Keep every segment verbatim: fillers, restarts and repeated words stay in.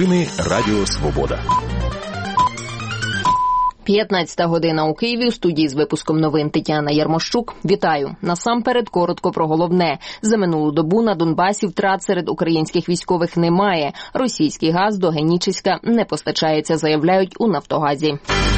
Новини Радіо Свобода. п'ятнадцята година у Києві. У студії з випуском новин Тетяна Ярмощук. Вітаю. Насамперед коротко про головне. За минулу добу на Донбасі втрат серед українських військових немає. Російський газ до Генічеська не постачається, заявляють у Нафтогазі.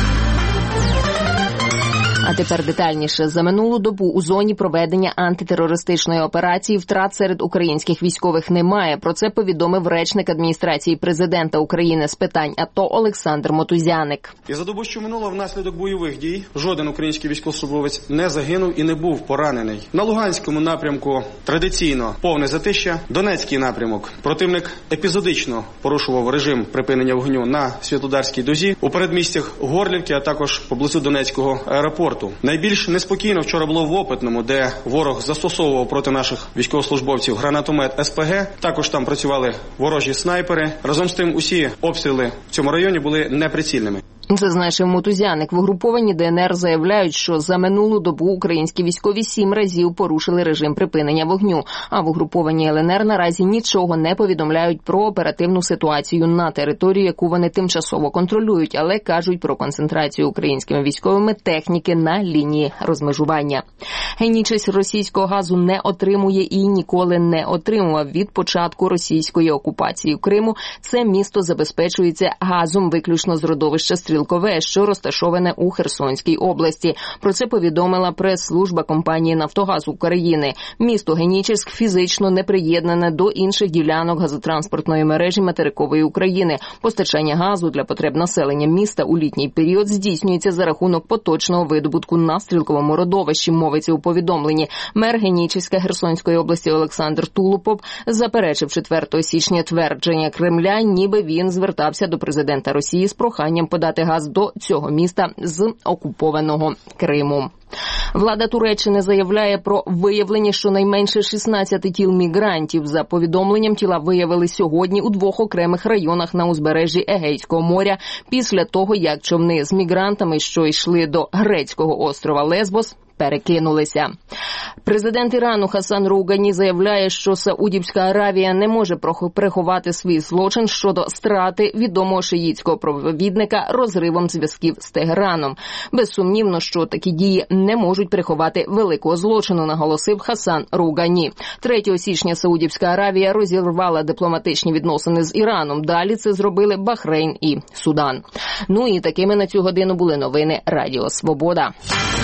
А тепер детальніше. За минулу добу у зоні проведення антитерористичної операції втрат серед українських військових немає. Про це повідомив речник адміністрації президента України з питань АТО Олександр Мотузяник. І за добу, що минуло, внаслідок бойових дій жоден український військовослужбовець не загинув і не був поранений. На Луганському напрямку традиційно повне затища. Донецький напрямок противник епізодично порушував режим припинення вогню на Світлодарській дозі, у передмістях Горлівки, а також поблизу Донецького аеропорту. Найбільш неспокійно вчора було в Опитному, де ворог застосовував проти наших військовослужбовців гранатомет ес пе ге. Також там працювали ворожі снайпери. Разом з тим усі обстріли в цьому районі були неприцільними. Зазначив Мотузяник. В угрупованні Де ен ер заявляють, що за минулу добу українські військові сім разів порушили режим припинення вогню. А в угрупованні ел ен ер наразі нічого не повідомляють про оперативну ситуацію на території, яку вони тимчасово контролюють, але кажуть про концентрацію українськими військовими техніки на лінії розмежування. Генічеськ російського газу не отримує і ніколи не отримував від початку російської окупації Криму. Це місто забезпечується газом виключно з родовища Стрілкове, що розташоване у Херсонській області. Про це повідомила прес-служба компанії «Нафтогаз України». Місто Генічеськ фізично не приєднане до інших ділянок газотранспортної мережі материкової України. Постачання газу для потреб населення міста у літній період здійснюється за рахунок поточного видобутку на Стрілковому родовищі, мовиться у повідомленні. Мер Генічеська Херсонської області Олександр Тулупов заперечив четвертого січня твердження Кремля, ніби він звертався до президента Росії з проханням подати газ до цього міста з окупованого Криму. Влада Туреччини заявляє про виявлення щонайменше шістнадцяти тіл мігрантів. За повідомленням, тіла виявили сьогодні у двох окремих районах на узбережжі Егейського моря після того, як човни з мігрантами, що йшли до грецького острова Лесбос, перекинулися. Президент Ірану Хасан Роухані заявляє, що Саудівська Аравія не може приховати свій злочин щодо страти відомого шиїтського проповідника розривом зв'язків з Тегераном. Безсумнівно, що такі дії не можуть приховати великого злочину, наголосив Хасан Роухані. третього січня Саудівська Аравія розірвала дипломатичні відносини з Іраном. Далі це зробили Бахрейн і Судан. Ну і такими на цю годину були новини Радіо Свобода.